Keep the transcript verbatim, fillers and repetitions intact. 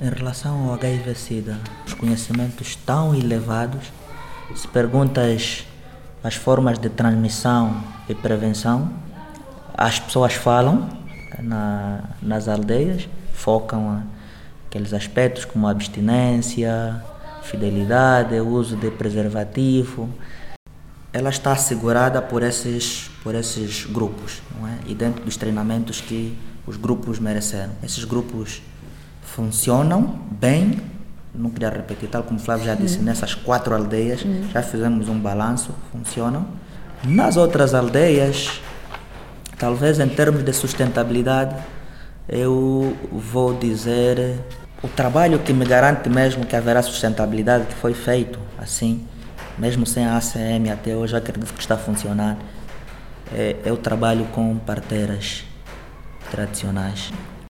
Em relação ao H I V-Sida, os conhecimentos estão elevados. Se perguntas as formas de transmissão e prevenção, as pessoas falam na, nas aldeias, focam aqueles aspectos como abstinência, fidelidade, uso de preservativo. Ela está assegurada por esses, por esses grupos, não é? E dentro dos treinamentos que os grupos mereceram. Esses grupos funcionam bem, não queria repetir, tal como o Flávio já disse, uhum. nessas quatro aldeias, uhum. já fizemos um balanço, funcionam. Nas outras aldeias, talvez em termos de sustentabilidade, eu vou dizer, o trabalho que me garante mesmo que haverá sustentabilidade, que foi feito assim, mesmo sem a A C M até hoje, acredito que está a funcionar, é, é o trabalho com parteiras tradicionais.